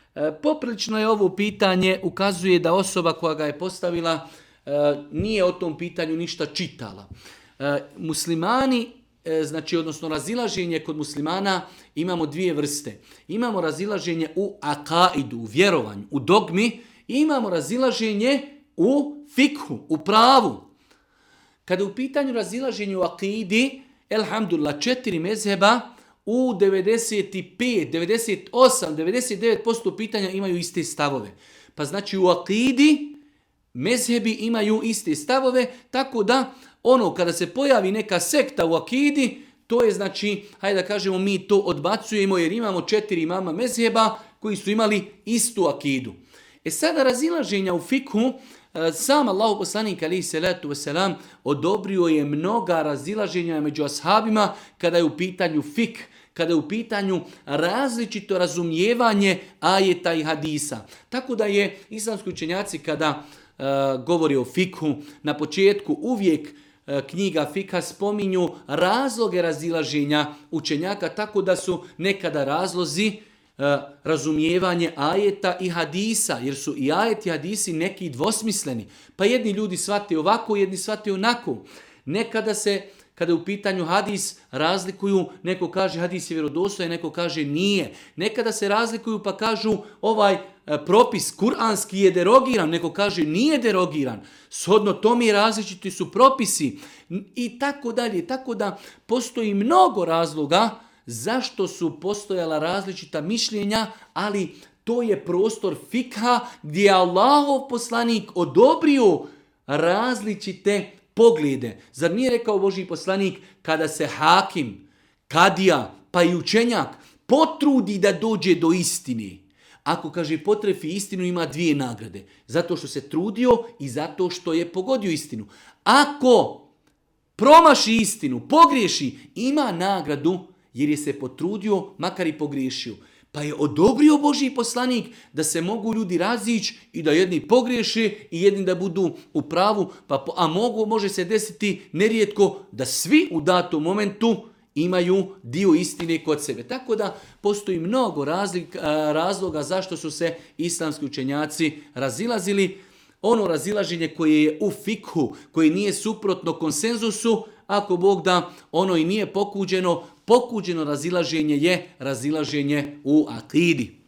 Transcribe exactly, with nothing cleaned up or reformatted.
E, poprilično je ovo pitanje, ukazuje da osoba koja ga je postavila e, nije o tom pitanju ništa čitala. E, muslimani, e, znači odnosno razilaženje kod muslimana imamo dvije vrste. Imamo razilaženje u akaidu, u vjerovanju, u dogmi i imamo razilaženje u fikhu, u pravu. Kada je u pitanju razilaženje u akidi, elhamdulillah, četiri mezheba u devedeset pet, devedeset osam, devedeset devet posto pitanja imaju iste stavove. Pa znači u akidi mezhebi imaju iste stavove, tako da ono kada se pojavi neka sekta u akidi, to je znači, hajde da kažemo, mi to odbacujemo jer imamo četiri imama mezheba koji su imali istu akidu. E sada razilaženja u fikhu, sam Allahu poslanik alejhi selatu vesselam odobrio je mnoga razilaženja među ashabima kada je u pitanju fik, kada je u pitanju različito razumijevanje ajeta i hadisa. Tako da je islamski učenjaci kada uh, govori o fikhu, na početku uvijek uh, knjiga fikha spominju razloge razilaženja učenjaka, tako da su nekada razlozi razumijevanje ajeta i hadisa, jer su i ajeti i hadisi neki dvosmisleni. Pa jedni ljudi shvate ovako, jedni shvate onako. Nekada se, kada je u pitanju hadis, razlikuju, neko kaže hadis je vjerodostojan, neko kaže nije. Nekada se razlikuju pa kažu ovaj propis kuranski je derogiran, neko kaže nije derogiran. Shodno tome različiti su propisi i tako dalje. Tako da postoji mnogo razloga zašto su postojala različita mišljenja, ali to je prostor fikha gdje je Allahov poslanik odobrio različite poglede. Zar nije rekao Božji poslanik kada se hakim, kadija pa i učenjak potrudi da dođe do istine? Ako kaže potrefi istinu ima dvije nagrade. Zato što se trudio i zato što je pogodio istinu. Ako promaši istinu, pogriješi, ima nagradu jer je se potrudio, makar i pogriješio. Pa je odobrio Božji poslanik da se mogu ljudi razići i da jedni pogriješe i jedni da budu u pravu, pa, a mogu, može se desiti nerijetko da svi u datom momentu imaju dio istine kod sebe. Tako da postoji mnogo razlik, razloga zašto su se islamski učenjaci razilazili. Ono razilaženje koje je u fikhu, koje nije suprotno konsenzusu, ako Bog da, ono i nije pokuđeno, pokuđeno razilaženje je razilaženje u akidi.